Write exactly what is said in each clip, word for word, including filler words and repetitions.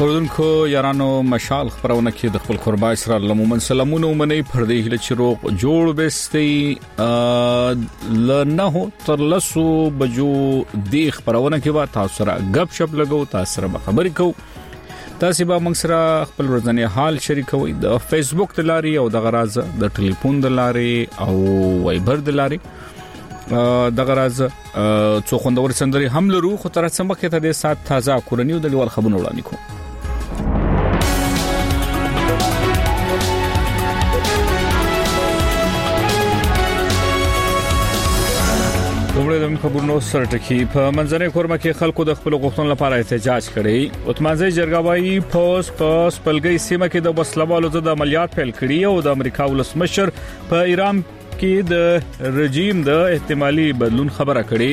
اوردونکو یارانو مشال خبرونه کې د خپل قربای سره لمومن سلامونه ومني پردي هله چروق جوړ بستي لنه تر لسو بجو دی خبرونه کې وا تاسو سره غب شپ لګو تاسو سره خبرې کو تاسو به موږ سره خپل ورځنی حال شریکوي د فیسبوک د لاري او د غراز د ټلیفون د لاري او وایبر د لاري د غراز څو خوندور سندري هم لرو خو تر څه مخکې ته د سات تازه کورنیو د لیوال خبرونه وړاندې کوم وګړي د خبرونو سره ټکی په منځنۍ کورما کې خلکو د خپل غوښتنو لپاره احتجاج کړي اتمانځي جرګاوي پوس پوس پلګي سیمه کې د وسلوالو د عملیات پیل کړي او د امریکا ولسمشر په ایران کې د رژیم د احتمالي بدلون خبره کړي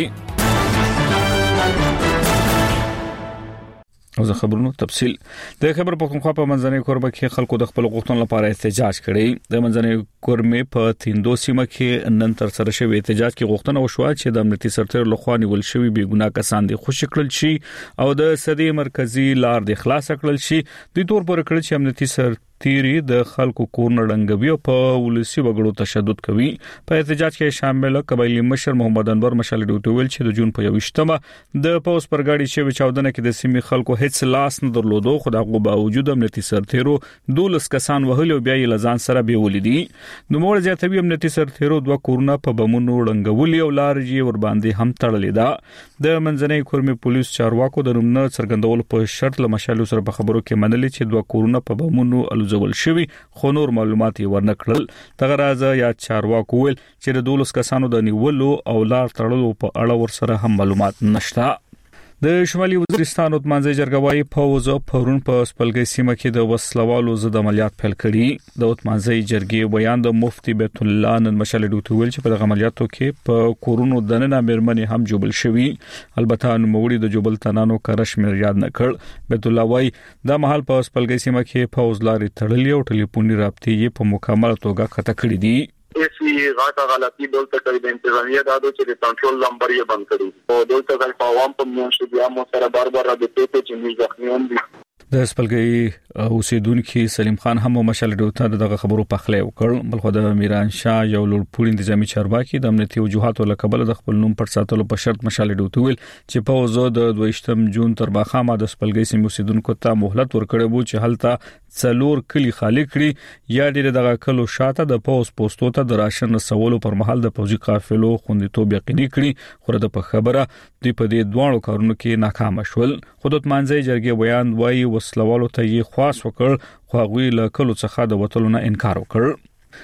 او زه خبرونو تفصيل د خبر پختونخوا په منځنۍ کوربه کې خلکو د خپل غوښتنو لپاره احتجاج کړي د منځنۍ کورمې په تیندو سیمه کې نن تر سره شوی احتجاج کې غوښتنه وشوه چې د امنیتي سرتیر لخوا نیول شوی بې ګناه کسان د خوشی کړل شي او د سدي مرکزی لار د خلاص کړل شي د تور پر کړل چې امنیتي سر تیری د خلکو کورن رنګوي او په ولسی وګړو تشدد کوي په احتجاج کې شامل قبایلی مشر محمد انور مشال ډوټول چې د جون په یوشتمه د پوس پرګاړي چې چاودنه کې د سیمې خلکو هیڅ لاس نه درلودو خو دغه باوجود امنیتي سرتیرو دولس کسان وهل او بیا یې لزان سره به ولیدي نو موږ زیاتوي امنیتي سرتیرو دوه کورونه په بمونو رنګولي او لارجی ور باندې هم تړلې ده د منځنۍ کورمې پولیس چارواکو د نومنه څرګندول په شرط له مشالو سره په خبرو کې منلي چې دوه کورونه په بمونو زول شوی خو نور معلومات یې ورنکړل تغرازه یا چارواکو ویل چې د دولس کسانو د نیولو او لار تړلو په اړه ور سره هم معلومات نشته د شمالي وزیرستان اتمانځي جرګاوي فوز پرون په سپلګي سیمه کې د وسلوالو ضد عملیات پیل کړي د اتمانځي جرګې بیان د مفتي بیت الله نن مشال ډوټول چې په عملیاتو کې په کورونو دننه مرمنې هم جوبل شوی البته نو موړي د جوبل تنانو کرش مر یاد نکړ بیت الله وايي د محل په سپلګي سیمه کې فوز لاري تړلې او ټلیفوني رابطې په مکمل توګه خطا کړې دي ایسی غاټه غلطی دولته کوي د انتظامیه دادو چې د کنټرول نمبر یې بند کړی او دولته ځل په عوام په میاشت بیا مو سره بار بار راځي چې موږ ځخمیون دي د سپلګي اوسیدونکو سلیم خان هم مشال ډوټه دغه خبرو په خله وکړ بلخو د میران شاه یو لوړپوړ انتظامی چارواکي د امنیتي وجوهاتو لکبل د خپل نوم پر ساتلو په شرط مشال ډوټه ویل چې په وزو د دویشتم جون تر باخامه د سپلګي سیمو اوسیدونکو ته مهلت ورکړې وو چې هلته څلور کلی خالی کړي یا ډېر دغه کلو شاته د پوس پوسټو ته د راشن رسولو پر مهال د پوځي قافلو خوندیتوب یقیني کړي خو د په خبره دوی په دې دوه کارونو کې ناکام شول خودت مانځي جرګې بیان وایي وسلوالو ته یې خاص وکړ خو غوي له کلو څخه د وټلو نه انکار وکړ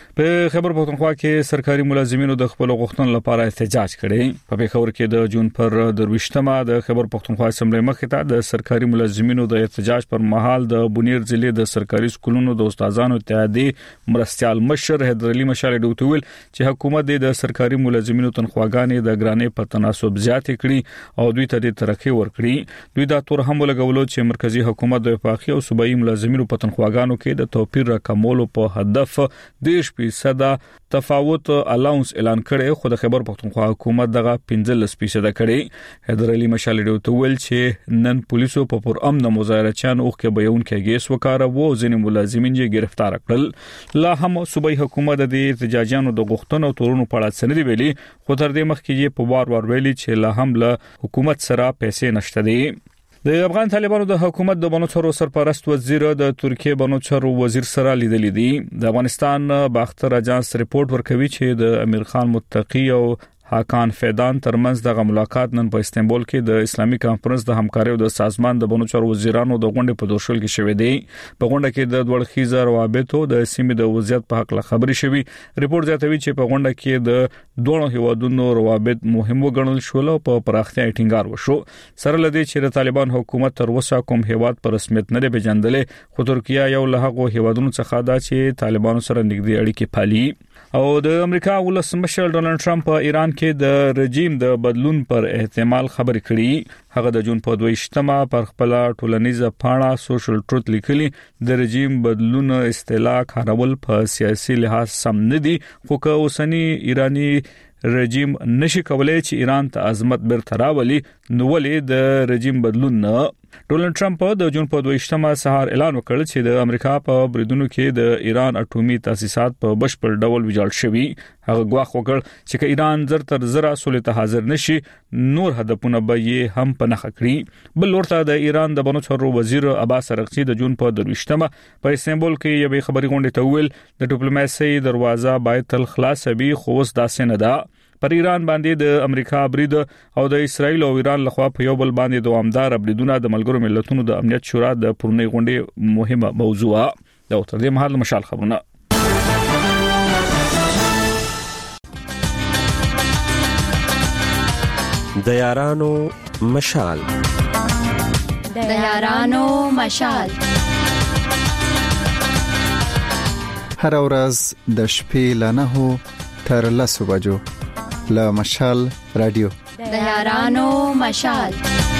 په خبر پختونخوا کې سرکاري ملازمینو د خپل غوښتنو لپاره احتجاج کړي په پیښور کې د جون پر درويشتمه د خبر پختونخوا اسمبلی مخې ته د سرکاري ملازمینو د احتجاج پر مهال د بونیر ضلع د سرکاري سکولونو د استادانو اتحادیه مرستيال مشر حیدر علي مشال ډوټول چې حکومت د سرکاري ملازمینو تنخواګانې د ګرانې په تناسب زیات کړي او دوی ته د ترقی ورکړي دوی دا تور هم لګولو چې مرکزی حکومت د وفاقي او صوبایي ملازمینو په تنخواګانو کې د توپیر راکمولو په هدف د فیصد تفاوت الاونس اعلان کړي خو د خبر پختونخوا حکومت دغه پنځلس فیصد کړي حیدر علي مشال ډوټول چې نن پولیسو په پر امن مظاهرچیان اوخ کې بیان کې ګیس وکاره وو ځینې ملازمین یې گرفتار کړل لا هم صوبایي حکومت د احتجاجانو د غوښتنو تورونو په اړه سندې ویلي خو تر دې مخکې یې په وار وار ویلي چې لا هم له حکومت سره پیسې نشته دي د افغان طالبانو د حکومت د بنوچرو سرپرست وزیر د ترکیه بنوچرو وزیر سره لیدل دي د افغانستان باختر اجانس ریپورت ورکوي چې د امیر خان متقی او حاکان فیدان ترمنځ دغه ملاقات نن په استنبول کې د اسلامي کانفرنس د همکارۍ او د سازمان د بنوچرو وزیرانو د غونډې په دوشل کې شوې دي په غونډه کې د دوړخیزه روابطو د سیمې د وضعیت په حق خبرې شوې ریپورت زیاتوي چې په غونډه کې د دوه هیوادونو روابط مهم وګڼل شول او په پراختیا ټینګار وشو سره لدی چې د طالبان حکومت تر اوسه کوم هیواد پر رسمیت نه پیژندلې خو ترکیه یو له هغو هیوادونو څخه ده چې طالبانو سره نږدې اړیکې پالي او د امریکا ولسمشر ډونالد ټرمپ په ایران کې د رژیم د بدلون پر احتمال خبرې کړې هغه د جون په دویشتمه پر خپل ټولنیزه پاڼه سوشل ټروت لیکلي د رژیم بدلون اصطلاح کارول په سیاسي لحاظ سم نه دي خو که اوسنی ایرانی رژیم نشي کولای چې ایران ته عظمت برته راولي نو ولې د رژیم بدلون نه ډونالد ټرمپ د جون په دویشتمه سهار اعلان وکړ چې د امریکا په بریدونو کې د ایران اټومي تاسیسات په بشپړ ډول ویجاړ شوي. هغه ګواښ وکړ چې که ایران زر تر زر سولې ته حاضر نشي نور هدفونه به یې هم په نخښه کړي. بل ورته د ایران د بنو چارو وزیر عباس ارغچی د جون په دویشتمه په استانبول کې یوې خبري غونډې ته ویل د ډیپلوماسي دروازه باید تل خلاصه وي خو اوس داسې نه ده. پر ایران باندې د امریکا برید او د اسرایل او ایران لخوا په یو بل باندې دوامدار بریدونه د ملګرو ملتونو د امنیت شورا د پرونی غونډې مهمه موضوع ده. تر دې مهال مشال خبرونه د یارانو مشال د یارانو مشال هر ورځ د شپې له نهو تر لسو بجو له مشال رادیو د یارانو مشال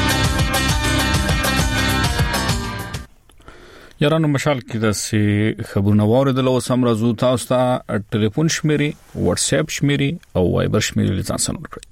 یارانو مشال کې د سي خبرونه واردل او سم راځو تاسو ته ټلیفون شمیري واتس اپ شمیري او وایبر شمیري لزان سن ورکړئ.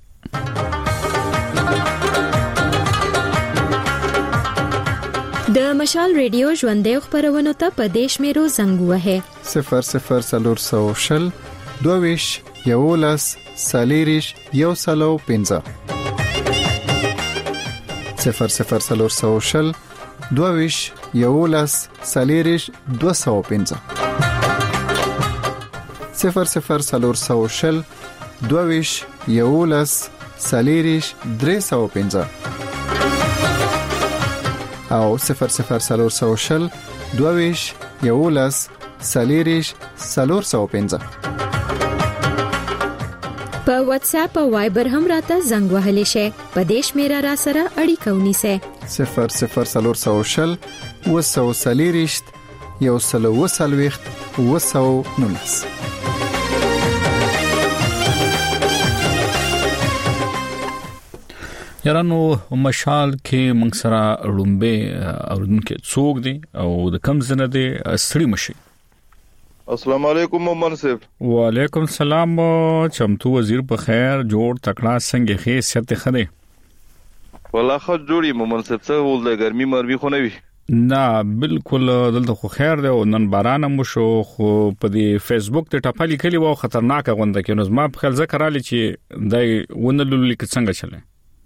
د مشال ریډیو ژوندې خبرونه ته په دیش میرو زنګ وهه صفر صفر سلور سو شل دویش یولس سالیریش یو سلو پنځه صفر صفر سلور سو شل دویش یولس سالیریش دو سو پنځه صفر صفر سلور سو شل دویش یولس سالیریش درې سو پنځه او صفر صفر سلور سو شل دویش یولس سالیریش سلور سو پنځه. په واتس اپ او وایبر هم راته زنګ وهلی شي. په دیش میرا را سره اړیکه ونیسه صفر صفر سلور سو شل وسو سالیریشت یو سلو وسلويخت وسو نونس. یارانو مشال کې موږ سره لومبه اوردونکو څوک دي او د کم زنه دي ستړي مشي. السلام علیکم مومن صاحب. وعلیکم السلام. چمتو وزیر په خیر جوړ تکړه څنګه خې ست خده والله خو جوړی مومن صاحب څه ول د ګرمي مروي خو نه وي. نه بالکل دلته خو خیر دی او نن باران هم شو خو په دې فیسبوک ته ټاپالي کلی وو خطرناک غونډه کې نو زما په خل ذکر علي چې دای ونلول لیک څنګه چله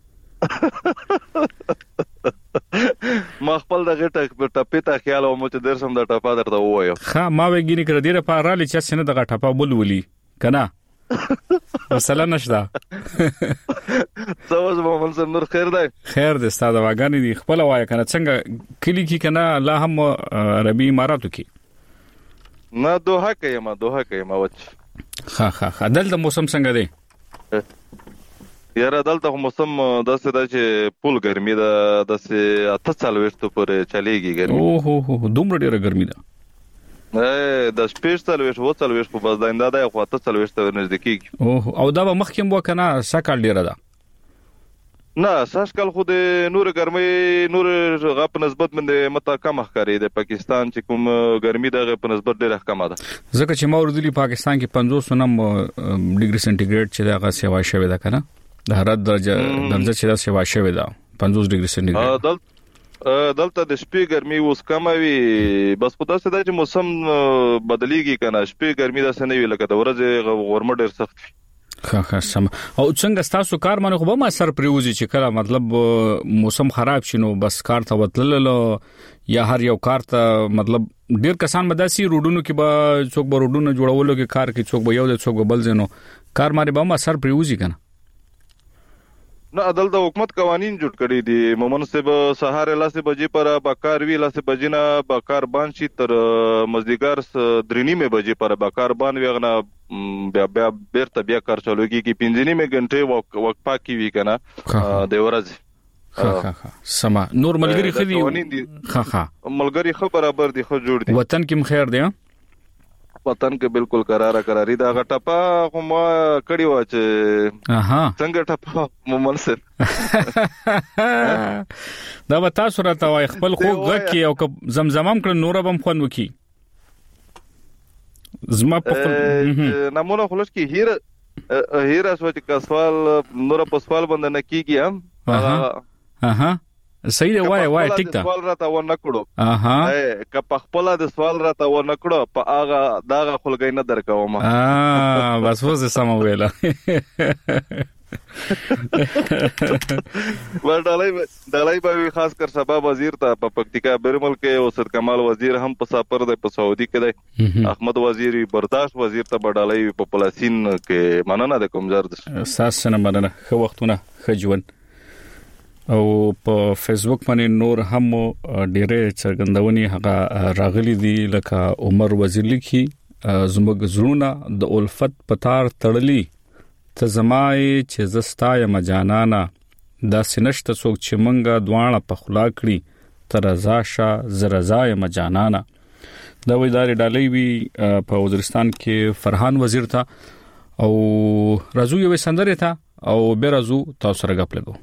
ما خپل دغه ټاپې ته خیال او مو چې درسم د ټاپا درته وایو. ها ما وګینې کړ ډیره په را لې چې سینه دغه ټاپا بولولي کنه مثلا نشدا څه مومن صاحب نور خیر دی. خیر دی ستاسو واګانی دی خپل وای کنه څنګه کلی کی کنه الله هم عربي اماراتو کی نه دوه کې ما دوه کې ما وچ ها ها ها دلته موسم څنګه دی یاره دلته موسم داسې دا چې پول ګرمي ده داسې اته چالويشتو پورې چلےږي ګرمي. او هو هو دومره ډیره ګرمي ده. ا د سپیش چالويش وو چالويش په بس داینده ده خو اته چالويشتو نزدیکی. او او دا به مخکیم وکنه سکل ډیره ده. نه ساشکل خو د نور ګرمي نور غپ نسبت باندې متا کم ښکاری د پاکستان چې کوم ګرمي دغه په نسبت ډیره کم ده. ځکه چې موردلی پاکستان کې پنځوس نم ډیګري سنټیګریډ چې دغه سیوا شوی ده کنه د حرارت درجه درجه چې دا سیوا شوی ده پنځوس ډیګري سنټیګریډ. دل دلته د شپې ګرمي اوس کم وي بس په تاسو دا چې موسم بدليږي کنه شپې ګرمي دا سنوي لکه د ورځې غورمه ډیر سخت وي. ها ها سم او څنګه تاسو کار باندې خو به ما سر پریوزي چې کله مطلب موسم خراب شینو بس کار ته وتلل یا هر یو کار ته مطلب ډیر کسان مداسي روډونو کې به څوک به روډونو جوړولو کې کار کې څوک به یو د څوک بل زینو کار باندې به ما سر پریوزي کنه. نه عدل د حکومت قوانين جوړ کړی دي مومن صاحب سهار لاسه بجې پر بکار وی لاسه بجینا بکار بان شي تر مزدیګر درینی مې بجې پر بکار بان ویغنا بیا بیا بیرته بیا کار چلوږي کی پنځنی مې غنټه وقفه کی وی کنه د ورځ ها ها سما نور ملګری خدي ها ها ملګری خو برابر دي خو جوړ دي وطن کې خیر دی وطن کې بالکل قراره قراری دا غټپا خو ما کړي و چې اها څنګه ټپا مومن سر دا به تاسو راته وای خپل خو غکی او زمزمم کړ نور بم خون وکي زما په نمونه خلص کې هیر هیر اسو چې کسوال نور په سوال باندې نه کیږي هم اها صحیح دی وای وای ټیک تا سوال راته و نکړو اها ک په خپل د سوال راته و نکړو په هغه داغه خلګای نه درکوم اه بس وځه سم ویلا ورډالای دلای به خاص کر سبا وزیر ته په پکتیکا بیرمل کې اوسد کمال وزیر هم په سفر د په سعودي کې دی احمد وزیر برداشت وزیر ته بډالای په پلاسین کې مننه د کوم زرد اساس نه مننه خو وختونه خجون او په فیسبوک باندې نور هم ډېرې څرګندونې هغه راغلي دي لکه عمر وزیر لیکي زموږ زړونه د الفت پتار تړلي ته زمای چې زستای مجانانا دا سنشت څوک چې مونږه دوانه په خلا کړی تر رضاشا زرزای مجانانا دا وېداري ډالۍ وی په وزیرستان کې فرحان وزیر تا او رازو یو سندره تا او به رازو تاسو سره غپ لګو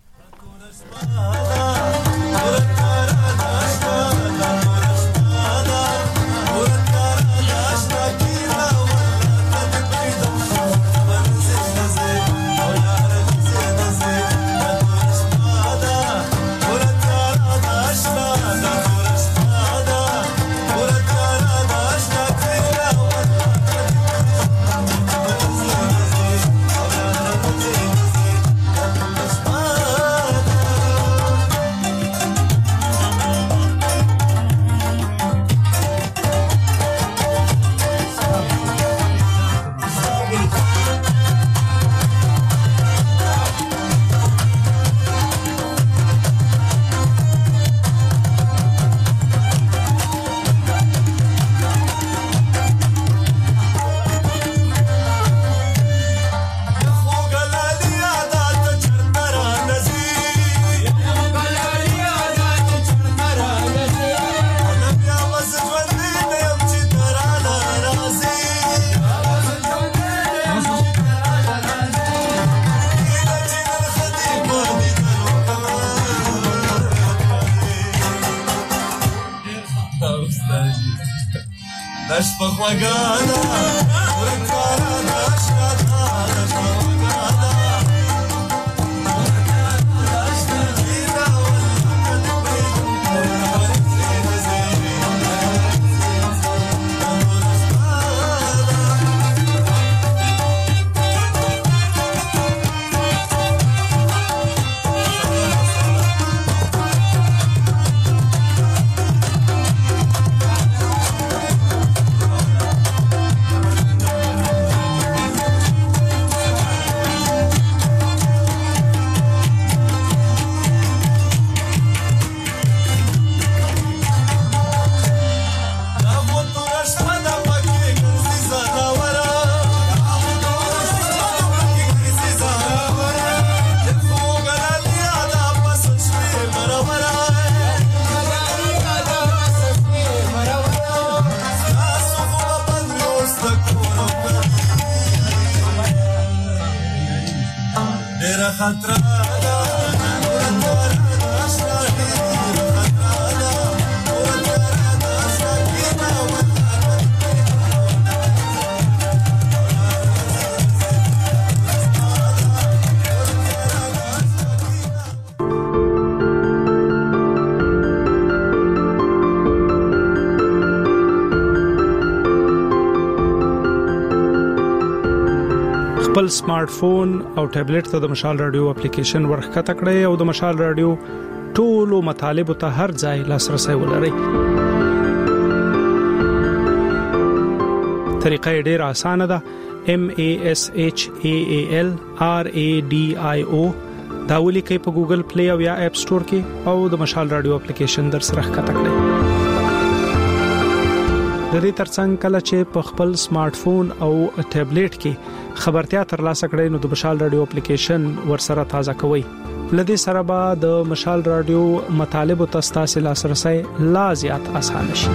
خپل سمارټ فون او ټابلیټ ته د مشال رادیو اپلیکیشن ورخکته کړئ او د مشال رادیو ټولو مطالب ته هر ځای لاسرسي ولرئ. طریقه ډېره اسانه ده. M A S H A A L R A D I O دا ولیکئ په ګوګل پلی او یا اپ سٹور کې او د مشال رادیو اپلیکیشن در سره ښکته کړئ. د دې ترڅنګ کله چې په خپل سمارټ فون او ټابلیټ کې خبرتیا ترلاسه کړئ نو د مشال رادیو اپلیکیشن ورسره تازه کوئ. لدې سره به د مشال رادیو مطالب او تاسو لاسرسي لا زیات اسانه شي.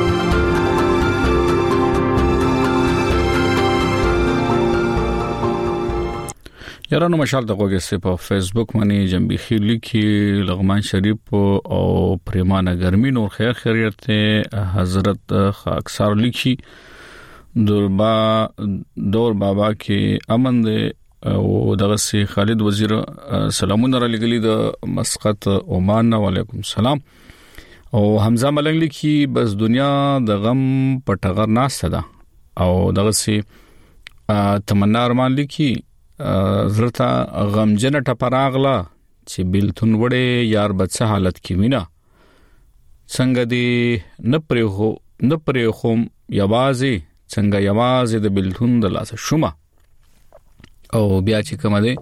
یارانو مشال د غوګه په فیسبوک باندې جنبیخي لیکي لغمان شریف او پریمانه ګرمي نور خیر خیریت حضرت اکثر لیکي دور با دور بابا کې امن دې او دغه سي خالد وزیر سلامونه را لګلی د مسقط عمان. وعلیکم السلام. او حمزه ملنګ لیکي بس دنیا د غم پټغر ناشته ده. او دغه سي تمنا ارمان لیکي زرتا غمجن ټپراغلا چې بلتون وړې یار بچ حالت کې وینا څنګه دی نه پرې هو نه پرې خو یوازې څنګه یوازې د بلتون د لاس شومه. او بیا چې کومه دی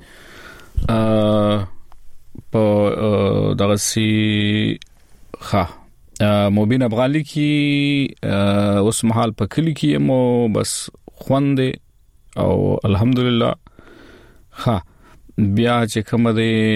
په دغه سي ښه مبین افغاني کې اوس مهال په کلی کې مو بس خوند او الحمدلله. ښه بیا چې کومه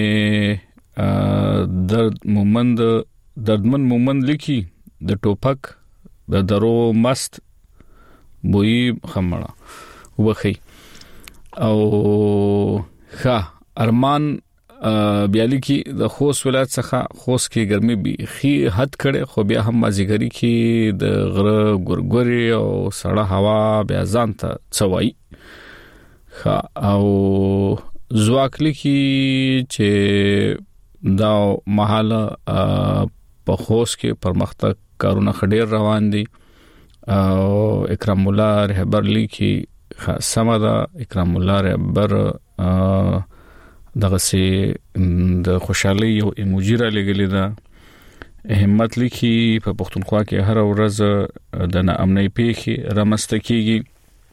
دی درد مومند دردمن مومند لیکي د ټوپک د درو مست بوئی خمړه وخی. او ښه ارمان بیالی کې د خوست ولایت څخه خوست کې ګرمي به خي حد کړي خو بیا هم مازیګری کې د غره ګورګوري او سړه هوا بیا ځان ته څوي. ښه او زواکلی کې چې دا محاله په خوست کې پرمختګ کارونه خډیر روان دي. او اکرام الله رهبر لیکي سمدا اکرام الله رهبر دغه سي د خوشحالي یو ایموجی را لګلی دا. همت لیکي په پښتونخوا کې هر ورځ د ناامنۍ پیښې رامسته کیږي.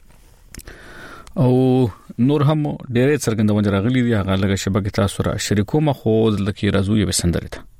او نور هم ډېرې څرګندونه راغلي دي. هغه لږه شبکه تاسو را شریکوم خو لکه راځو یې وسندره ته.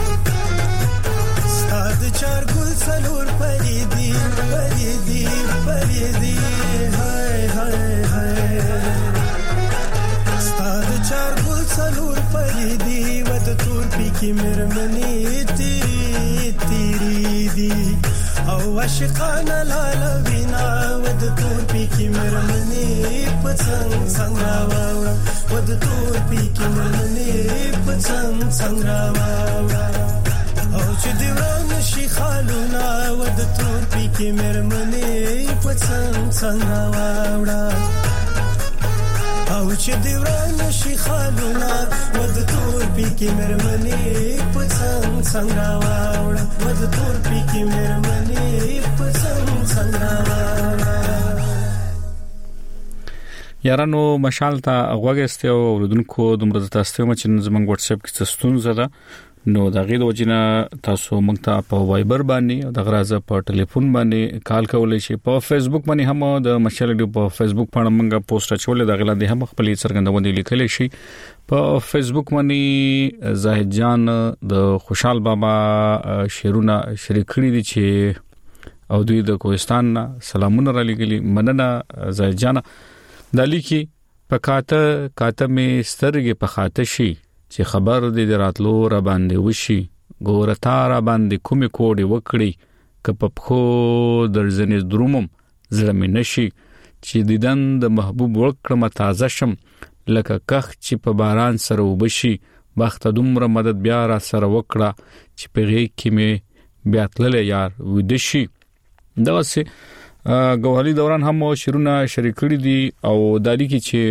چار ګل څلور پریدي پریدي عاشقانه لاله وینا ود تور پی کی مرمنی پڅنګ څنګه واوړه ود تور پی کی مرمنی پڅنګ څنګه واوړه او چې دی ورن شي خالونه ود تور پی کی مرمنی پڅنګ څنګه واوړه او چې دی ورن شي خالونه ود تور پی کی مرمنی پڅنګ څنګه واوړه ود تور پی کی مرمنی پڅنګ څنګه واوړه یارانو مشال ته غوګسته او ردونکو دومره تاسو ته چې زمنګ واتس اپ کې ستون زده نو دا غي د وجنه تاسو موږ ته په وایبر باندې او د غرازه په ټلیفون باندې کال کولای شي په فیسبوک باندې هم د مشال ډیو په فیسبوک باندې موږ پوسټ اچولې د غلا د هم خپل څرګندونه لیکل شي په فیسبوک باندې زاهد جان د خوشحال بابا شیرونه شریک کړی دي چې او دوی د کوهستان سلامونه را لګلی مننه زاهد جان دالی کی پکاته کاته می سترګې په خاطه شي چې خبر دې دراتلو را باندې وشي ګورتا را باندې کومې کوډي وکړي کپ په درځنې درومم زړه مې نشي چې دیدن د محبوب وکړم تازه شم لکه کخ چې په باران سره وبشي بخت دومره مدد بیا را سره وکړه چې په غي کې مې بیا تلل یار ودشي دا سه ګوهري دوران هم شیرونه شریک کړی دي او دالی کې چې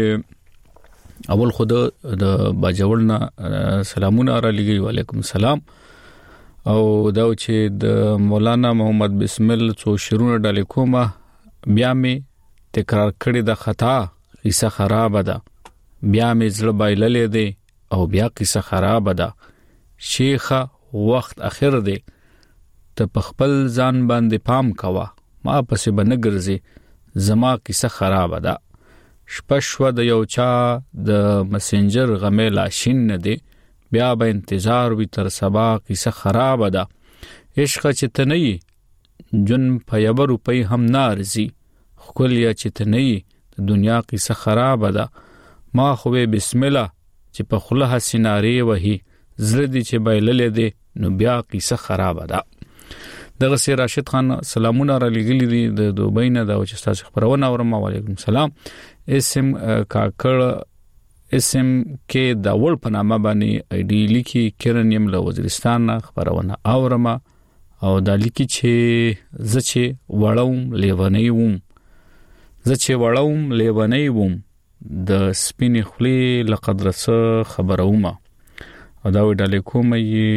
اول خود د باجوړنا سلامونه را لګي وعلیکم السلام او دا چې د مولانا محمد بسمل څو شیرونه ډالې کومه بیا می تکرار کړی د خطا قصه خراب ده بیا می زړه بایللې ده او بیا قصه خراب ده شیخه وخت اخر ده ته خپل ځان باندې پام کوا ما پسې بنګرځي زما قصه خراب ده شپشو د یو چا د مسنجر غمه لاشین نه دی بیا به انتظار وی تر سبا قصه خراب ده عشق چې تنئی جن په یو روپۍ هم نارزي خپل یا چې تنئی د دنیا قصه خراب ده ما خو بسم الله چې په خله سیناری وਹੀ زړه دي چې بایللې دي نو بیا قصه خراب ده دغه سي راشد خان سلامونه را لګلې دي د دوبۍ نه دا چې تاسو خبرونه اورم وعلیکم السلام اسم کاکړ اسم کې دا ول په نامه باندې ای ډی لیکي کرنیم له وزیرستان خبرونه اورم او دا لیکي چې زچې وړوم لیونی ووم زچې وړوم لیونی ووم د سپینې خلی لقدرسه خبروم او دا وډالې کومه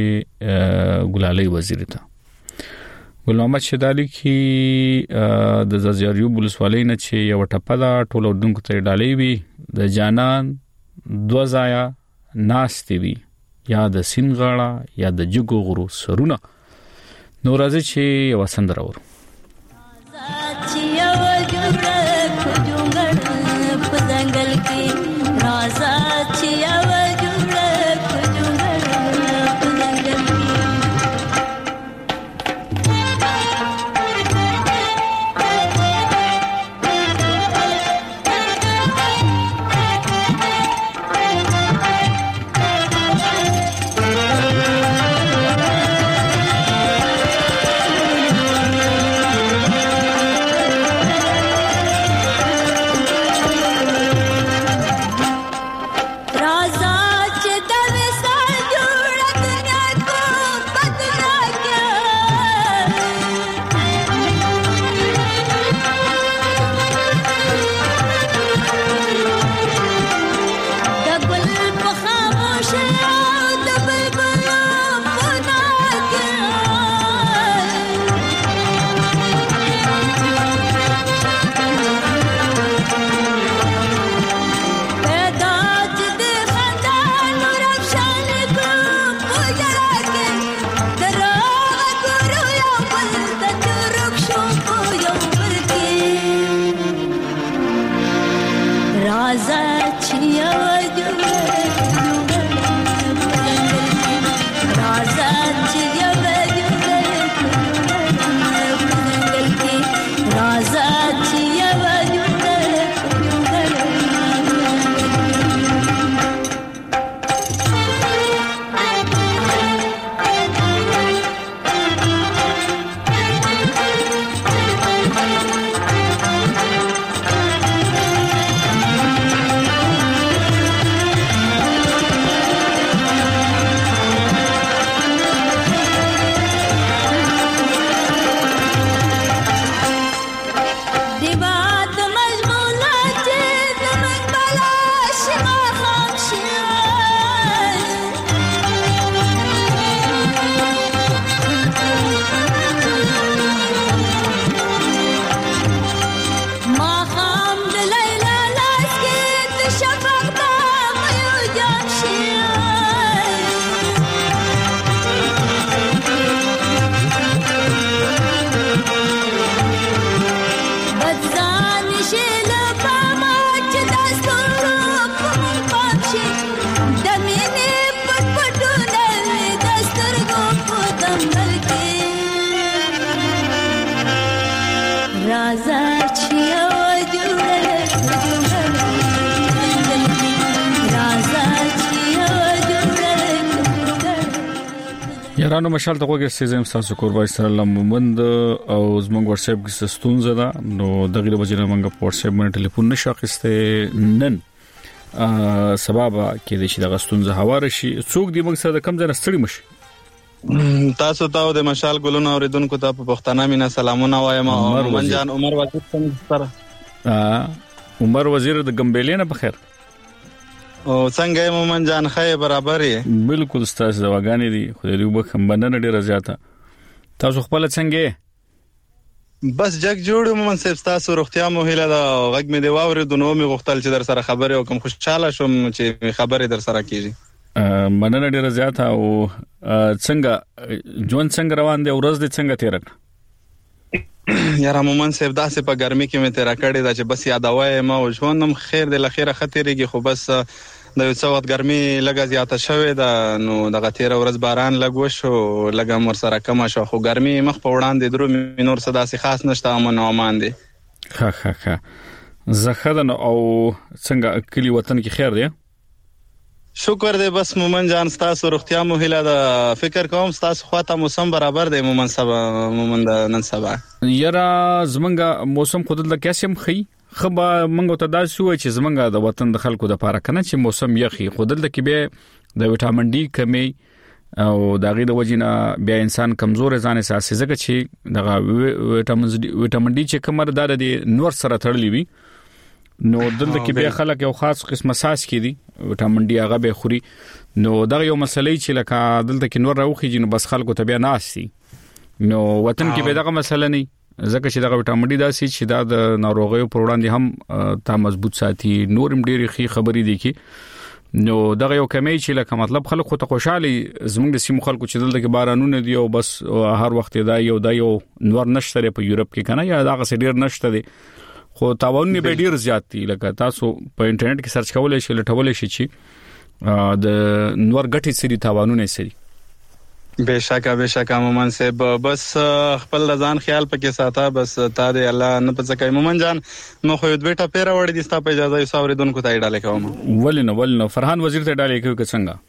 ګلالي وزیر ته ګل محمد شدالي کی د زازیاریو بولسوالۍ نه چې یو ټپه دا ټولو دونکو ته ډالې وي د جانان دوزایا ناشتي وي یا د سینغاړه یا د جګو غرو سرونه نو راځي چې یو سندره ورو چې یو جوړه کوجنګړ په ځنګل کې راځه چې یو राजा छिया जुड़ल जुड़ल राजा छिया जुड़ल जुड़ल یارانو مشال ته وګورئ سیزم تاسو کوربای سره لمومند او زموږ واتس اپ کې ستونزه ده نو دغه وجه موږ په واتس اپ باندې ټلیفون نشو اخیسته نن سبب کې د شي د ستونزه هواره شي څوک دی موږ سره کم ځای ستړي مشي تاسو ته د مشال ګلونو اوریدونکو ته په پښتنه مینا سلامونه وایم او منجان عمر وزیر څنګه سره ا عمر وزیر د ګمبېلینه په خیر او څنګه مومن جان خې برابر یې بالکل ستاسو دواګانې دي خو دې وبخم بننه ډیره زیاته تاسو خپل څنګه بس جګ جوړ مومن صاحب تاسو روغتیا مو هیله دا غږ مې دی واورې د نو مې غوښتل چې در سره خبرې وکم خوشاله شوم چې خبرې در سره کیږي مننه ډیره زیاته او څنګه جون څنګه روان دی ورځ دې څنګه تیر کړ یاره مومن صاحب داسې په ګرمي کې مې تیر کړی دا چې بس یادوي ما او ژوندم خیر د لخيره خطرېږي خو بس د یو څو وخت ګرمي لګا زیاته شوې ده نو دغه تیر ورځ باران لګو شو لګا مر سره کم شو خو ګرمي مخ په وړاندې درو مینور صدا سي خاص نشته امن او امان دي ها ها ها زخدن او څنګه کلی وطن کې خیر دی شکر دې بس مومن جان تاسو روغتیا مو هیله دا فکر کوم تاسو خواته موسم برابر دی مومن سبا مومن نن سبا یرا زمنګ موسم خود د کیسم خي خبا منګو ته دا شو چې زمنګ د وطن د خلکو د پاره کنه چې موسم یخي خود د کې به د وټامین ډي کمی او د غیر وجینا بیا انسان کمزور ځان احساس زګه چې د وټامین وټامین ډي چې کمر دار دي نور سره تړلی وي نو دلته کې به خلک یو خاص قسم اساس کې دي وټامین ډي هغه به خوري نو دا یو مسلې چې لکه دلته کې نور راوخی جن بس خلکو ته بیا ناسي نو وطن کې به دغه مسله نه ځکه چې دغه وټامین ډي داسي چې دا د ناروغیو پر وړاندې هم تا مضبوط ساتي نورم ډېری خي خبرې دي کې نو دغه یو کمی چې لکه مطلب خلکو ته خوشحالي زموږ د سیمو خلکو چې دلته کې بارانونه دي او بس هر وخت دا یو دا یو نور نشته په یورپ کې کنه یا دغه ډېر نشته دي خو تاوان به ډیر زیات دي لکه تاسو په انټرنیټ کې سرچ کولای شئ لټولای شئ چې د نور غټي سری تاوانونه سری بهشکه بهشکه مومن صاحب بس خپل ځان خیال پکې ساته بس تا دې الله نه پڅ کوي مومن جان مو خو یو بیٹا پیرا وړي دي ستا په اجازه یو ساوري دونکو ته ډاله کوم ولنه ولنه فرحان وزیر ته ډاله کوي که څنګه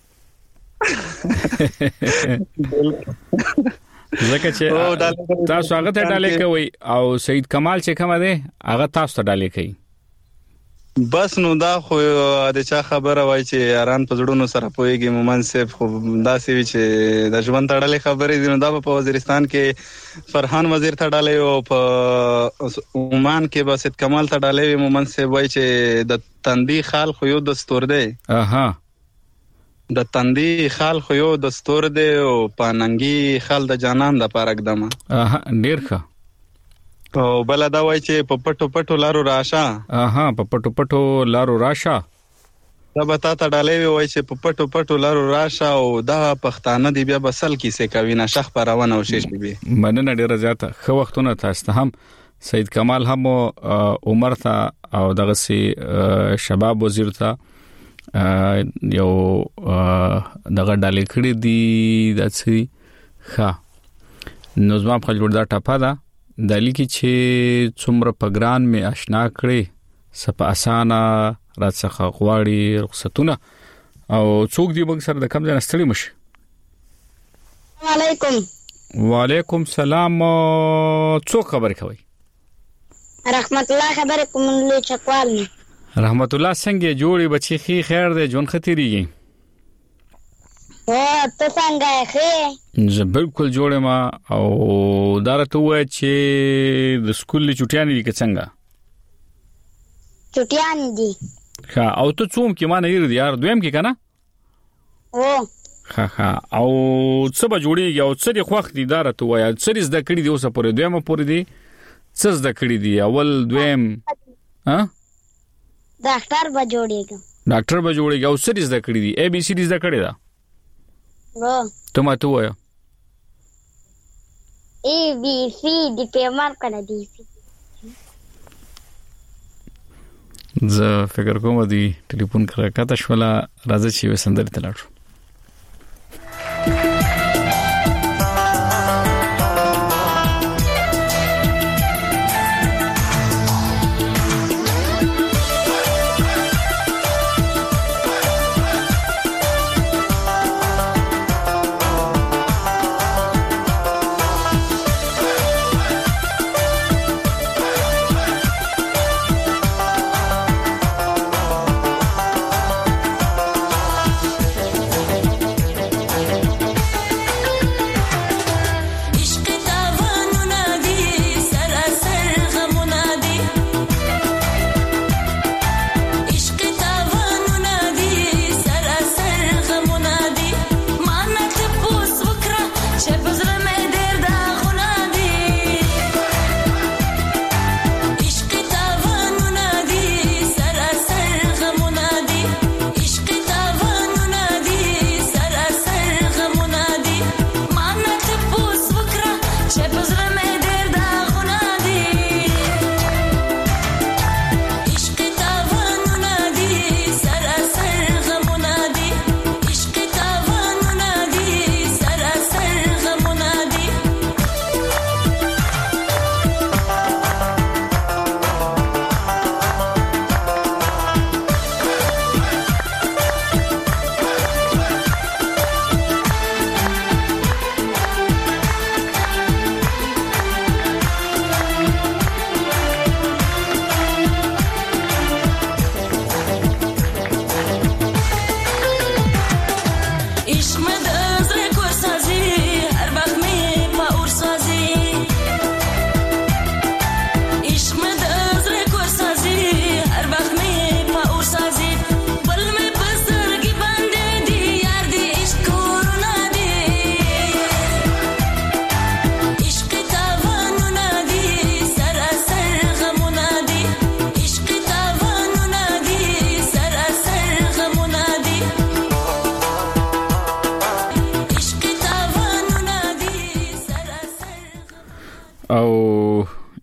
زکه چې تاسو هغه ته ډالې کوي او سید کمال چې کوم دی هغه تاسو ته ډالې کوي بس نو دا خو د چا خبره وای چې یاران په جوړونو سره پويږي مومن صاحب خو دا سی چې د ژوند تړلې خبرې دي نو دا په وزیرستان کې فرحان وزیر ته ډالې او په عمان کې به سید کمال ته ډالې مومن صاحب وای چې د تندي خال خو یو دستور دی اها د تندي خال خو یو دستور دی او پاننګي خال د جانان د پارک دمه اها ډیر ښه او بل دا وای چې په پټو پټو لارو راشه اها په پټو پټو لارو راشه دا به تا ته ډالې وای چې په پټو پټو لارو راشه او دا پښتانه دی بیا بسل کیسه کوي نه شخ پرونه او شیش بي مننه ډیره زیاته خو وختونه تاسو هم سید کمال هم عمر ته او دغه سي شباب وزیر ته یو دغه ډالې کړې دي داسي ښه نو زما په جوړ دا ټاپا ده د لیکي چې څومره پګران می آشنا کړي سپه اسانه راڅخه غواړي رخصتونه او څوک دی موږ سره د کم ځای نستړي مشه وعلیکم وعلیکم سلام څوک خبر کوي رحمت الله خبر کوم له چکوال رحمت الله څنګه جوړي بچي خي خیر دې جون خطرېږي او ته څنګه ښه زه بالکل جوړه ما او دارته وای چې د سکول چټیان دي که څنګه چټیان دي ها او ته څوم کې ما نه یری یار دویم کې کنه او ها ها او څه به جوړیږي او څه د خوخ دي دارته وای څه رز د کړي دی اوسه پورې دویمه پورې دی څه زده کړي دي اول دویم ها ډاکټر به جوړیږي ډاکټر به جوړیږي او څه رز د کړي دي اے بي سي ډي زده کړي دا و ته ما ته وای اے بی سی ډي په مار کنه دي زه فکر کوم دی ټلیفون کړه کاته شولا راځي چې وسندر ته لاړو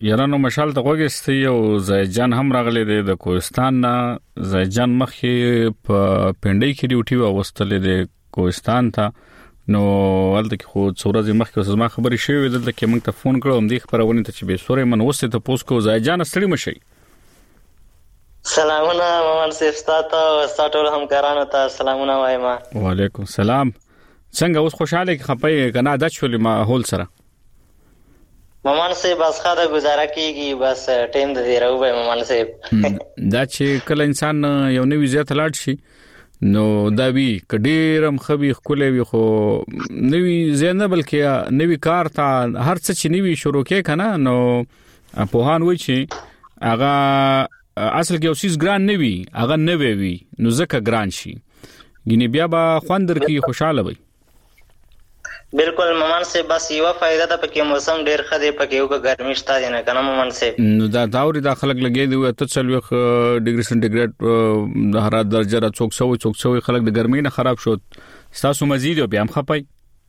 یارانو مشال ته وګستي او زیجان هم راغلي د کوهستان نه. زیجان مخې په پندای کې ډیوټي واوستلې د کوهستان ته. نو ولته کې خو څورځي مخکې اوس ما خبرې شوې دلته کې موږ ته فون کړو هم دې خبرونه ته چې به سورې من وسته ته پوس کو زیجان ستړي مشي. سلامونه مامان سیفستاته او ستاسو همکارانو ته سلامونه وایم. وعلیکم السلام. څنګه اوس خوشاله کې خپې کنه د چولې ما هول سره مامان سي بس خاطر گزاره کیږي بس ټیم د دی راوې مامان سي دا چې کله انسان یو نوې زیات لاړ شي نو دا وی کډیرم خوي خپل وی خو نوې زنه بلکې نوې کار ته هر څه چې نوې شروع کې کنه نو په هان وای چې هغه اصل کې اوسې ګران نه وي هغه نه وي نو ځکه ګران شي ګینه بیا به خوندر کې خوشاله وي. بالکل مامان سے بس یو فائدہ ده پکې موسم ډیر خدي پکې یو ګرمي شته دي نه کنه مامان سے نو دا داوري د خلک لګي دی ته څلوي ډیګري سنټیګریډ د حرارت درجه را څوک سوي څوک سوي خلک د ګرمۍ نه خراب شو تاسو مزید بیا هم خپای.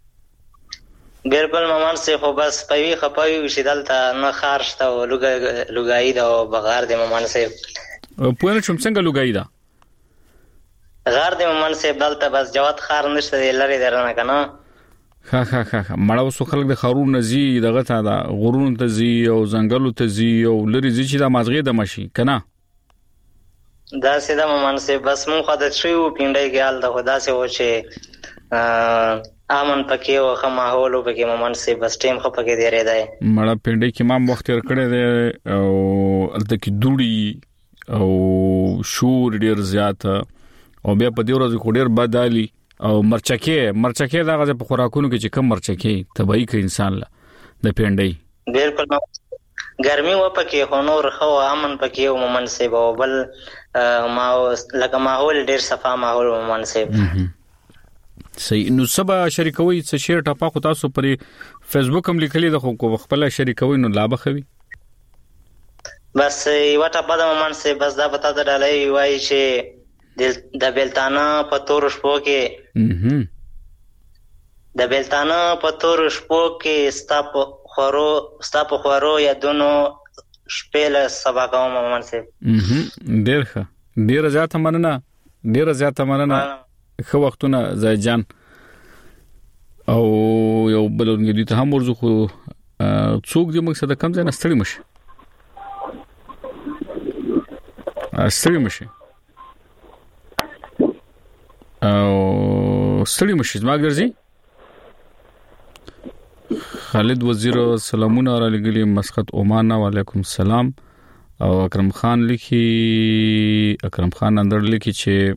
بالکل مامان سے خو بس پوي خپای شیدل ته نه خارشته او لوګ لوګای دا بغار دی مامان سے پوهنه چم څنګه لوګای دا غار دی مامان سے دلته بس جوات خار نشته لري درنه کنه. ها ها ها مړه وسو خلک د خارون نزي دغه ته دا غرون ته زی او زنګلو ته زی او لري زی چې د مازغې د مشي کنه دا سیده مامان سے بس مون خو د شیو پینډای ګال د خدا سے و چې امن پکې او خماحول پکې مامان سے بس ټیم خو پکې دی ری دی مړه پینډای کې ما وخت تر کړه دی او الته کې دوړي او شور ډیر زیات او بیا په دې ورځ کو ډیر بدالي او مرچکه مرچکه دا غزه په خوراکونو کې چې کم مرچکه تبعی ک انسان لا د پیندای بالکل ګرمي و پکې خو نور خو امن پکې او ممن سي بل ما لکه ماحول ډیر صفا ماحول ممن سي صحیح. نو سبا شریکوي څه شیر ټاپا خو تاسو پر فیسبوک هم لیکلي د خو خپل شریکوي نو لا بخوي بس یو ټاپا د ممن سي بس دا پتا ته ډالای وای چې د بیلتانا په تور شپو کې د بیلتانا په تور شپو کې ستاپ خورو ستاپ خورو یا دونو شپېل سبا کوم مامان سي ډیر ښه ډیر زیاته مننه ډیر زیاته مننه خو وختونه زیجان او یو بلونګ دي ته هم ورزو خو څوک دې مقصد کم ځای نه ستړي مشه ستړي مشه او ستړي مشه زما ګرځي. خالد وزیر سلامونه را لګلی مسقط عمان. وعلیکم السلام. او اکرم خان لیکي اکرم خان اندر لیکي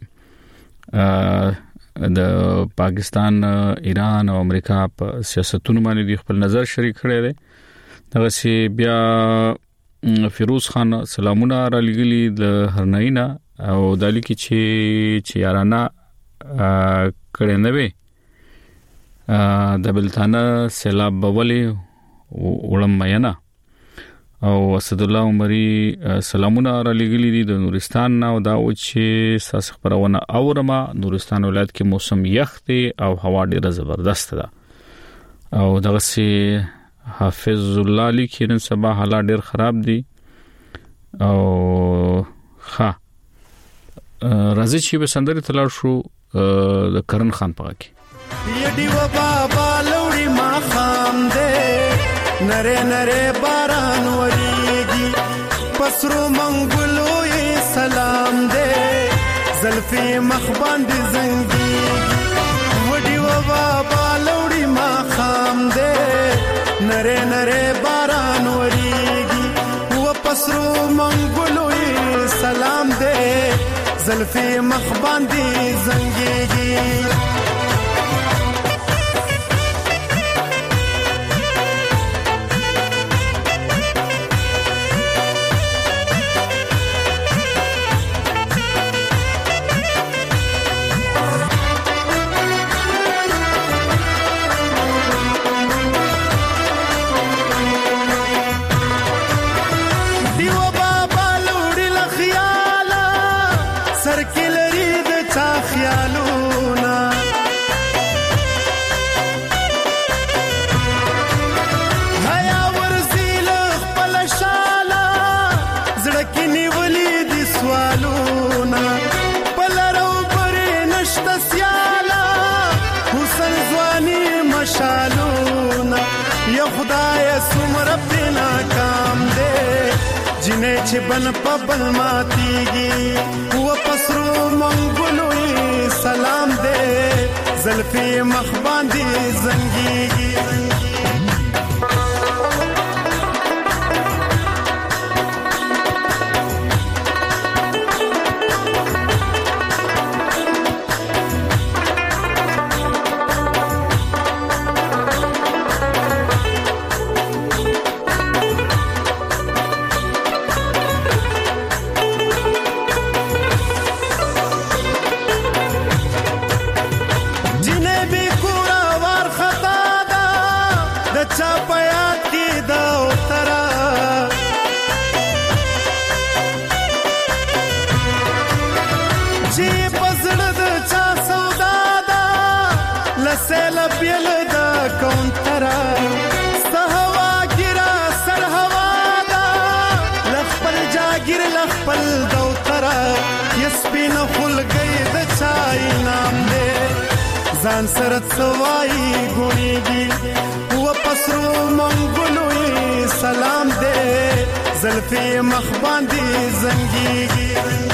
چې د پاکستان ایران او امریکا په سیاستونو باندې د خپل نظر شریک کړي دي. دغه سی بیا فیروز خان سلامونه را لګلی د هرناینا او د لیکي چې چې یارانه کړه نه وي د بلتانه سیلاب بولي ولم مینا او اسد الله عمري سلامونه را لګلی دي د نورستان نه او دا و چې ساس خبرونه اورما نورستان ولایت کې موسم یخ دی او هوا ډیره زبردست ده او دغه سي حافظ الله لیکي نن سبا حالات ډیر خراب دي او ښه راځي چې به سندري تلل شو د کرن خان پاک یډي و بابا لوري ما خام دې نره نره باران وريږي پسرو منګلو یې سلام دې زلفي مخ باندې زنګي وډي و بابا لوري ما خام دې نره نره باران وريږي و پسرو منګلو یې سلام دې زلفي مخ باندې زنګيږي سر کې لري د چا خیالونه زړه کې نیولې دي سوالونه پلرو پرې نشته سیالا حسن ځواني مشالونه یا خدای څومره پرې ناکام دی جنې چې بن په بل ماتيږي و پسرو منګلو سلام دې زلفي مخ باندې زنګيږي ځان سره څوای ګونیږي و پسرو منګلو سلام دې زلفي مخ باندې زنګيږي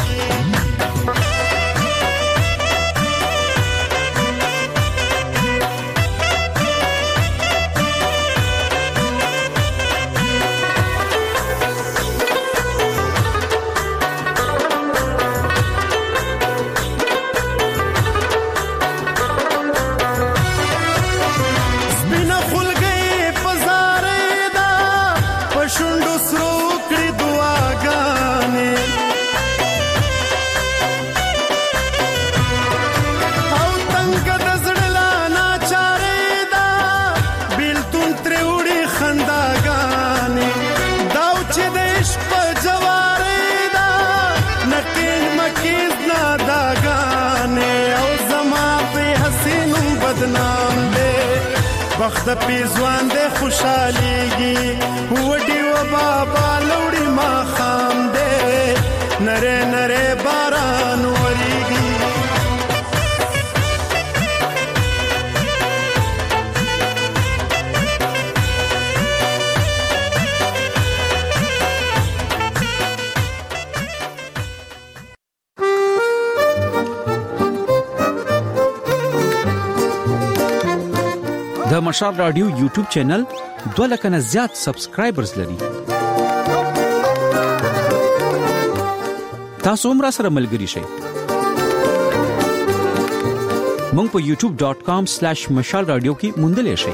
وخت په ځوان دې خوشاليږي وډي و بابا لوري ما خام دې نره نره باران وريږي د مشال رادیو یوټیوب چینل دوه لک نه زیات سبسکرایبرز لري. تاسو هم را سره ملګري شئ. مونږ په یوټیوب ډاٹ کام سلیش مشال رادیو کې موندلې شئ.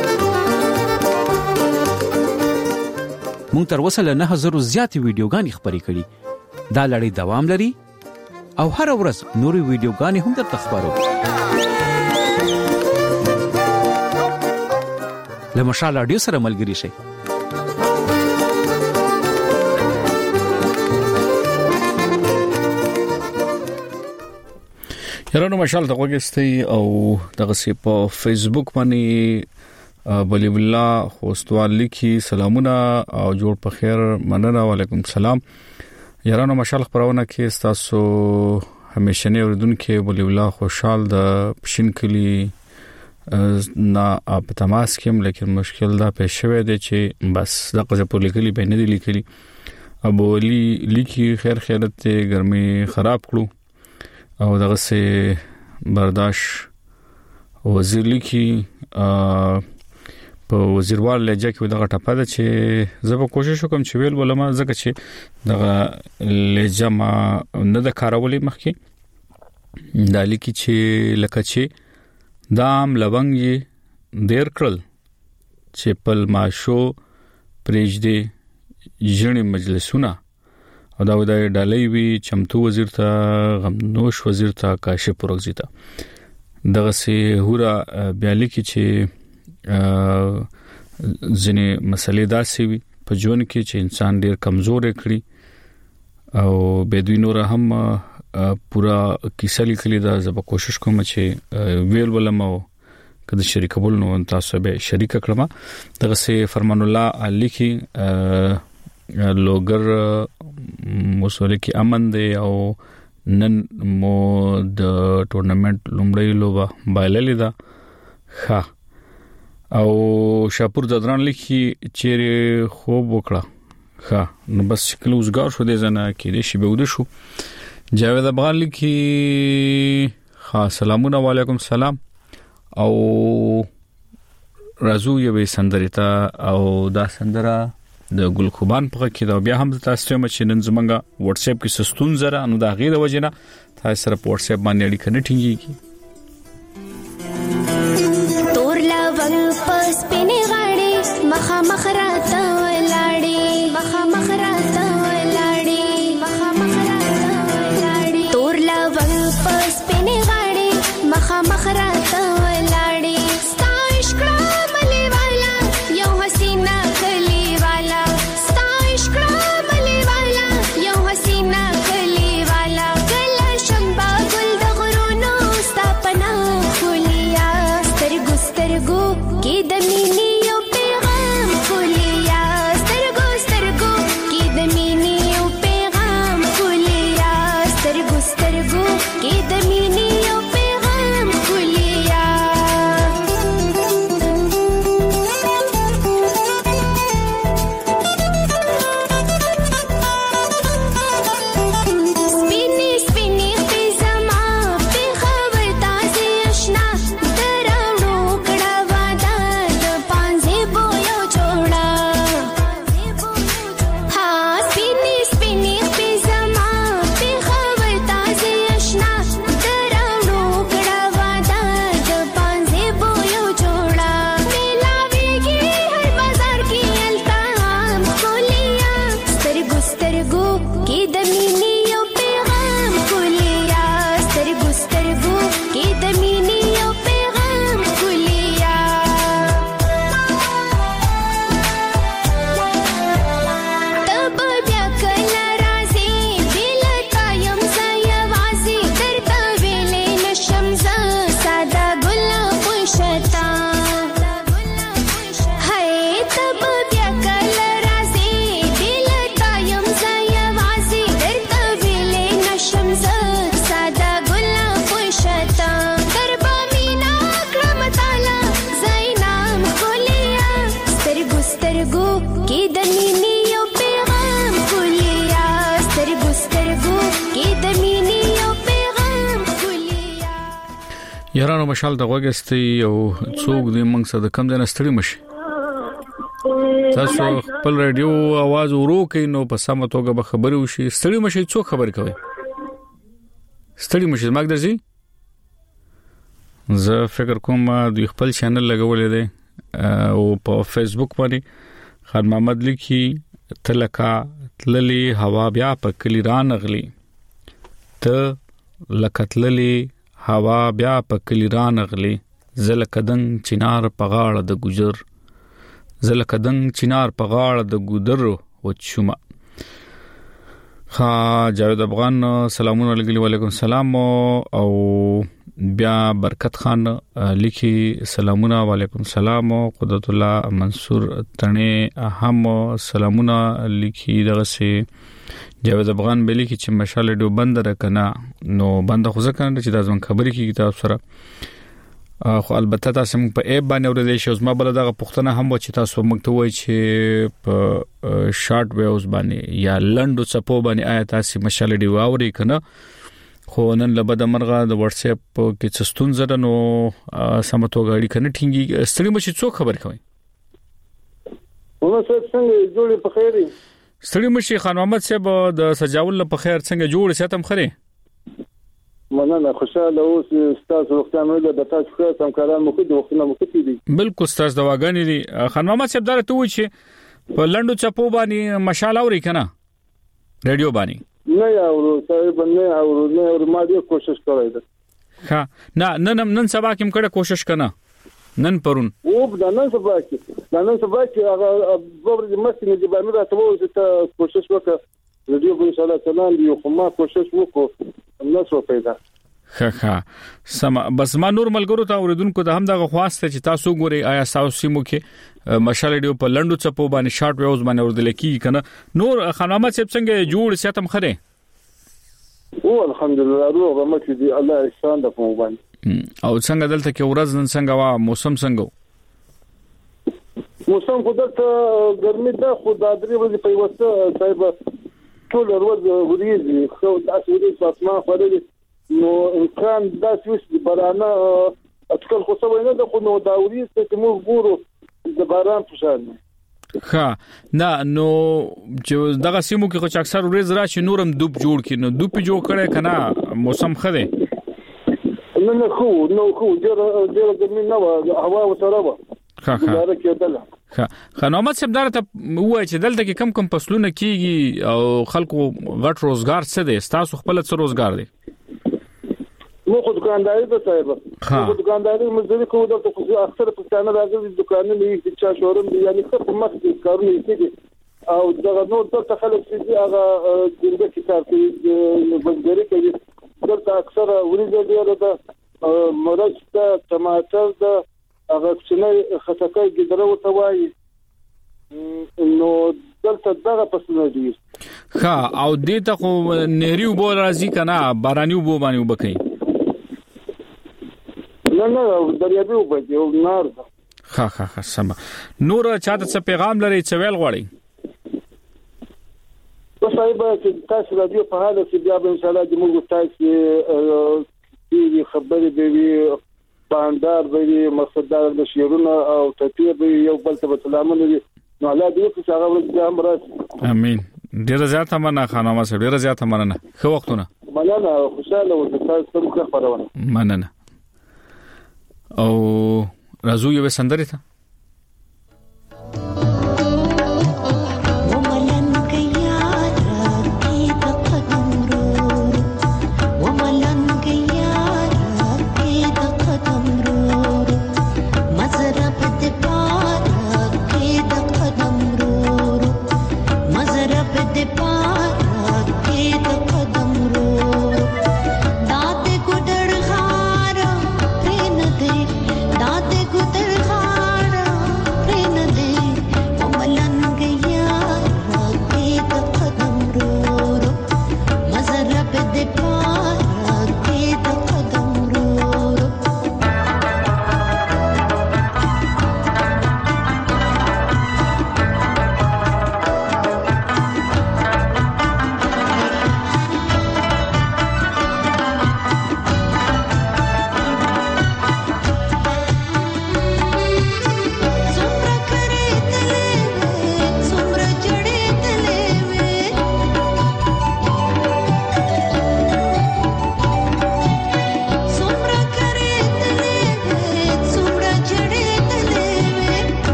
مونږ تر اوسه له نه هزار زیات ویډیوګانې خبرې کړې. دا لړۍ دوام لري او هر ورځ نوري ویډیوګانې هم درته خبرو. له مشال رادیو سره ملګري شئ. یارانو مشال ته وګستئ او دغه سی په فیسبوک باندې بلی بالله خوستوال لیکي سلامونه او جوړ په خیر مننه وعلیکم السلام. یارانو مشال خبرونه کې تاسو همیشنه اوردونکو بلی بالله خوشحال د پښین کلی نه په تماس کې لیکن مشکل دا پېښ شوی دی چې بس دغه ځپو لیکلي به نه دي لیکلي ابو علي لیکي خیر خیرت ته ګرمي خراب کړو او دغه سه برداشت وزیر لیکي په وزیروال لهجه کې دغه ټپه ده چې زه به کوشش وکم چې ویل ولما زکه چې دغه لهجه ما نه د کارولې مخکې د لیکي چې لکه چې دام لونګي ډیر کړل چې پل ماشو پرېږدي ژړې مجلسونه او دا ودای ډالۍ وی چمتو وزیر ته غمنوش وزیر ته کاشف پروګزی ته دغه سي هورا بیالي کې چې ځنې مسلې داسې وي په ژوند کې چې انسان ډیر کمزور کړي او بدوی نور هم پورا کیسه لیکلې ده. زه به کوشش کوم چې ویل ولم او کله شریکول نو تاسو به شریک کړم. دغه سي فرمان الله علی کی لوګر مسوله کې امن دی او نن مو د ټورنمنت لومړی لوبه بایللې ده ښه او شاپور ددران لیکي چې خوب وکړه ښه نو بس کلوزګار شو دې زنه کې دې شی به ود شو جاوید افغان لیکي ها سلامونه علیکم سلام او رازو یوې سندریتا او دا سندره د ګل خوبان په کې دا بیا هم تاسو ته مچ نن زمونږه واتس اپ کې سستون زره انو دا غیر وجنه تاسو سره په واتس اپ باندې اړیکه نه ټینګيږي پس پینې غاړې مخه مخراته ولاړې مخه مخراته ولاړې مخه مخراته ولاړې تور لوګ پس پینې غاړې مخه مخراته ولاړې ستایش کړه ملي والا یو حسینا کلی والا ستایش کړه ملي والا یو حسینا کلی والا کله شمبا ګل د غرونو ستاپنا خولیا سترګو سترګو کې د مینې یو پیغام خولیا سترګو سترګو کې د مینې یو پیغام خولیا سترګو سترګو کې د مینې یو پیغام خولیا سپینې سپینې په زما په خبر تاسې آشنا دراوړو کړه واده د پانځې بویو جوړه ها سپینې سپینې په زما په خبر تاسې آشنا دراوړو کړه واده د پانځې بویو جوړه ملاويږي هر بازار کې التهام خولیا سترګو سترګو کې د مینې یو پیغام خولیا سترګو سترګو کې د مینې یو پیغام خولیا تب بیا کله راځي دلته یم زه یوازې درته ویلې نشم زه ساده ګل خوشتا هی تب بیا کله راځي دلته یم زه یوازې درته ویلې نشم زه ساده ګل خوشتا دربا مینا کړم تعالی زینام خولیا سترګو سترګو کې د مینې یو پیغام خولیا سترګو سترګو کې د مینې یو پیغام خولیا یارانو مشال د غوګستي او څوک دې موږ سره د کم ځای نه ستړي مشي تاسو خپل رادیو आवाज ورو کین نو په سمه توګه به خبري وشي ستړي مشي څوک خبر کوي ستړي مشي مګ درځي زه فکر کوم د خپل چینل لګولې ده او په فیسبوک باندې خان محمد لیکي تلکا تللی هوا بیا په کلی ران غلی ته لکتللی هوا بیا په کلی ران غلی زل کدن چنار پغاړه د ګجر زل کدن چنار پغاړه د ګودر و چوما ها جاوید افغان سلامونه علیکم السلام او بیا برکت خان لیکي سلامونه علیکم السلام قدرت الله منصور تنه هم سلامونه لیکي دغه سي جاوید افغان به لیکي چې مشال ډو بند راکنه نو بند خو ځکه چې د ځم خبرې کې کتاب سره خو البته تاسو موږ په ایپ باندې اورېدل شو زما بل دغه پښتنه هم و چې تاسو موږ ته وایي چې په شارټ ویوز باندې یا لندو چپو باندې آیا تاسو مشال ډی واوري کنه خو نن له بده مرغه د واتس اپ کې څه ستونزه ده نو سمتو غاړي کنه ټینګي ستړي مشي څوک خبر کوي ونه څنګه جوړې په خیري ستړي مشي خان محمد صاحب د سجاول په خیر څنګه جوړ ساتم خره مننه خوشاله اوس تاسو وختانو د تاسو خو تم کاران مو کوي وختونه مو کوي دي بالکل تاسو دواګانی دي خان محمد صاحب دا ته و چې په لندو چپو باندې مشال اوري کنه ریډیو باندې نه اورو صاحب نه اورو نه اورو ما دې کوشش کړی ده ها نه نن نن سبا کوم کړه کوشش کنه نن پرون او دا نن سبا کې دا نن سبا کې هغه بابر دې مستي دې باندې راته وو چې کوشش وکړه ریډیو به ان شاء الله چلان دی خو ما کوشش وکړو نو څه پیدا خخه سم بس ما نور ملګرو ته اوریدونکو ته هم دغه خواسته چې تاسو ګوري آیا تاسو سیمو کې مشال ډیو په لندو چپو باندې شارټ ویوز باندې اوردل کی کنه نور خنامه څنګه جوړ ساتم خره او الحمدلله روغه مکه دي الله احسان د کوم باندې او څنګه دلته کې ورځ نن څنګه وا موسم څنګه موسم خو دلته ګرمي ده خو د درې ورځې په واسطه صاحب ټول ورځ وريږي خو تاسو ورې په اسمان خوري نو امکان دا چې باران اټکل خو څه ویني د خو نو دا وريږي چې موږ ګورو د باران په شان ها نه نو چې دغه سیمو کې خو اکثر ورځ راشي نورم دوب جوړ کینو دوب جوړ کړي کنه موسم خره نه نه خو نو خو ډېر ډېر ګرمي نه و هوا وسره و ها ها ها خنومت سمدار ته وای چې دلته کې کم کم فصلونه کیږي او خلکو غټ روزګار څه دي تاسو خپل څه روزګار دي نو خو دکانداري ده صاحب خو دکانداري مزدوري کوو د خو اکثر په څانه راځي دکانونه یې چې شورم دي یعنی څه په مخ کې کارونه کوي او دغه نور څه خلک چې هغه دغه کې کار کوي بندري کوي دلته اکثر ورېځ ډیره ده مرچ ده ټماټر ده هغه چې خټکای ګدره وته وایي نو دلته دغه پسنه دي ها او دې ته خو نهري وبو راځي کنه باراني وبو باندې وبکې نه نه دریابي وبو یو نار ها ها ها سم نور چاته څه پیغام لري چې ویل غواړي په صاحب چې تاسو راډیو په حاله کې بیا به ان شاء الله د موږ تاسو دې خبرې به باندار به مقصدار د شیرونه او تطبیق به یو بل ته سلامونه دي نو الله دې چې هغه ورځ هم راشي امين ډیر زیاته مننه خانمه سره ډیر زیاته مننه خو وختونه مننه خوشاله او تاسو ته مخه خبرونه مننه او رازو یو سندره ته दाते गुदर खार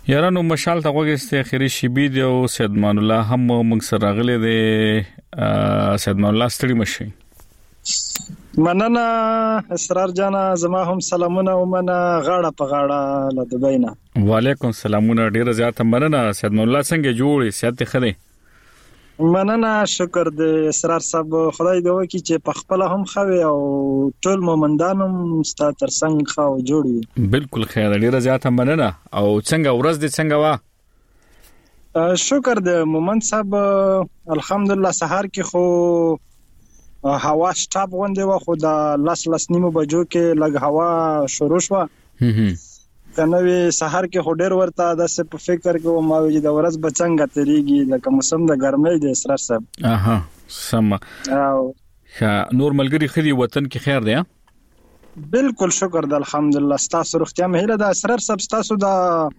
یارانو مشال ته وګسته اخیری شیبی دی او سید مان الله هم موږ سره راغلی دی سید مان الله ستړي مشي مننه اسرار جانا زما هم سلامونه ومنه غاړه په غاړه له دبینا. وعلیکم سلامونه ډیر زیات مننه سید مان الله څنګه جوړی سیادت خدي مننه شکر دې اسرار صاحب خدای دې وکړي چې په خپل هم خوي او ټول مومندانم ستا تر څنګ خو جوړي. بالکل خیر ډیر زیات مننه او څنګه ورځ دې څنګه وا؟ شکر دې مومند صاحب الحمدلله سحر کې خو هوا سټاپ غونډه و خو د لاس لاس نیمو بجو کې لګ هوا شروع شو کنه وی سحر کې هډر ورته د څه په فکر کې و ما وی د ورځ بچنګ تریږي لکه موسم د ګرمۍ د اسرار صاحب. اها سم او ښه نور ملګری خدي وطن کې خیر دی. بالکل شکر د الحمدلله ستاسو روغتیا مهله د اسرار صاحب ستاسو د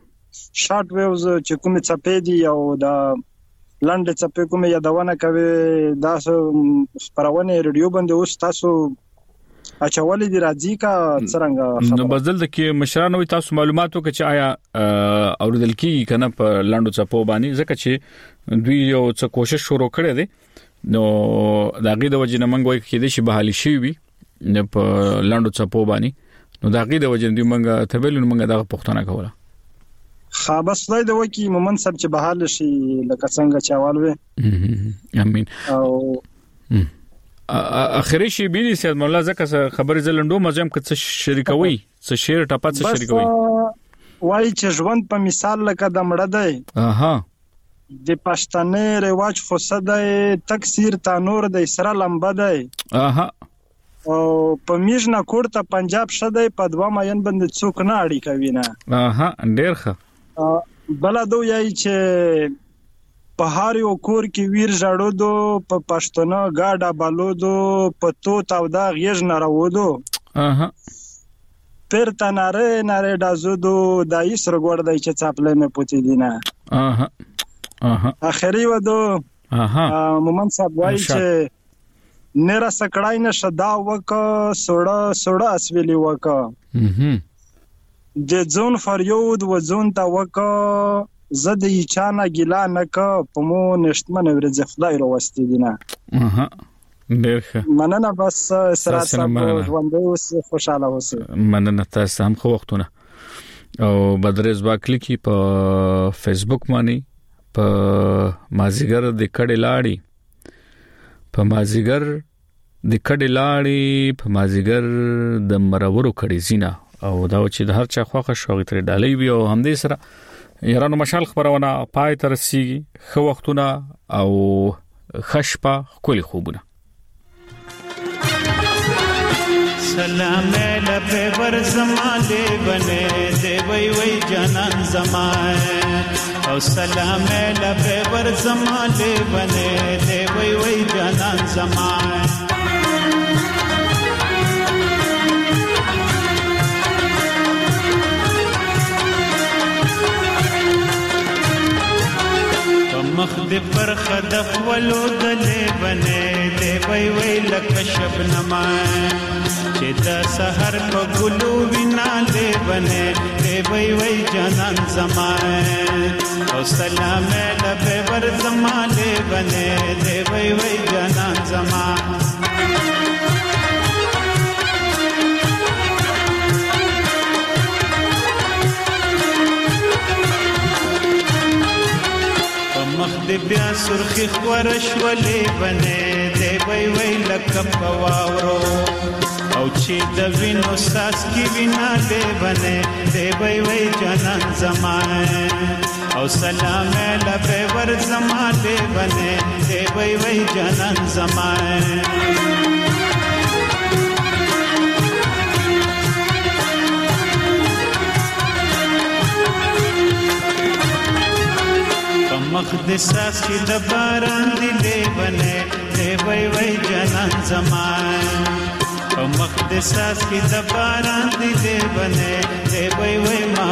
شارټ ویوز چې کومه چپې دي او د لاندې چپې کومه یادونه کوي دا خبرونه ریډیو باندې اوس تاسو اچولې دي راځي کا څنګه نو بدل د کې مشرانو تاسو معلوماتو کې چې آیا اوریدل کیږي کنه په لاندې چپو باندې ځکه چې دوی یو څه کوشش شروع کړي دي نو دا غي د وجه نه منګ وای کې دي چې بحالي شي وي نه په لاندې چپو باندې نو دا غي د وجه دوی منګ ته ویل منګ دا پښتنه کوله خا بس خدای د وکی مومن صاحب چې بحال شي لکه څنګه چاوال وي امين او اخري شي بيدي سید مولا زکه خبر زلندو مزم کڅ شریکوي څه شیر ټپه څه شریکوي وای چې ژوند په مثال لکه د مړه دی اها د پښتنې رواج خو صدای تکثیر تا نور د اسرا لمبه دی اها او په میژنا کوړه پنجاب شدای په دوا ماین باندې څوک نه اړی کوي نه اها ډیر ښه بلادو یای چې په هر یو کور کې ویر ژړو دو په پښتنه گاډا بالو دو په تو تاو دا غیژ نه راو دو اها پر تناره ناره دازو دو دای سر ګور دای چې چاپلې نه پوتې دینه اها اها اخري ودو اها مومن صاحب وای چې نره سکړای نه شدا وک سوړه سوړه اسویلی وک اها د ځون فریود و ځون تا وک زد یې چانه ګلا نک په مو نشتمن ورځ خدای روستي دینه اها ډیر ښه مننه بس سره سره ژوند اوس خوشاله اوسه مننه تاسو هم خو وختونه او بدرز واکلی کی په فیسبوک باندې په مازیګر د کډې لاړی په مازیګر د کډې لاړی په مازیګر د مرورو کډې زینا او دا چې د هر چا خوخه شوغې تر ډالۍ وي او هم دې سره یارانو مشال خبرونه پای تر سي خو وختونه او خشپه کلی خوبونه سلام لبه ور زماله بنه دی وی وی جانان زمانه او سلام لبه ور زماله بنه دی وی وی جانان زمانه مخ دې پر خدف ولو دلې بنه دې وی وی لک شبنما چې دا سحر په ګلو وینا دې بنه دې وی وی جانان زمانه او سلام لبه ور زمانه بنه دې وی وی جانان زمانه مخ دې بیا سرخی خورش ولې بنه دې وی وی لک پواورو او چې د وینو ساس کی وینا دې بنه دې وی وی جانان زمانه او سلام لبه ور زمانه بنه دې وی وی جانان زمانه مخ دې ساس کې د باران دی لیونه دې وای وای جانان زمان او مخ دې ساس کې د باران دی لیونه دې وای وای ما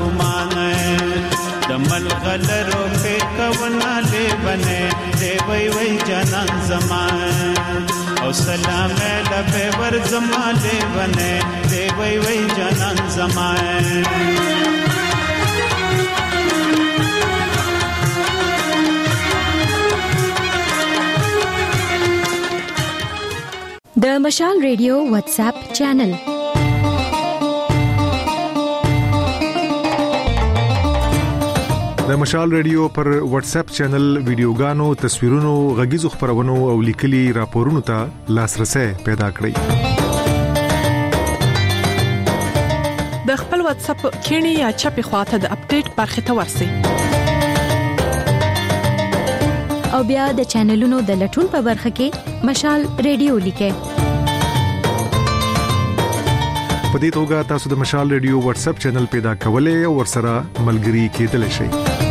ګمان د مل غلرو په کونا لیونه دې وای وای جانان زمان او سلام لبه ور زمان لیونه دې وای وای جانان زمان د مشال ریډیو واتس اپ چینل. د مشال ریډیو پر واتس اپ چینل ویډیوګانو، تصویرونو، غږیزو خبرونو او لیکلي راپورونو ته لاسرسي پیدا کړئ. د خپل واتس اپ کینی یا چپی خواته د اپډیټ برخه ته ورسی او بیا د چینلونو د لټون په برخه کې مشال ریډیو لیکه. په دې توګه تاسو د مشال ریډیو واتس اپ چینل پیدا کولای او ورسره ملګري کېدلی شئ.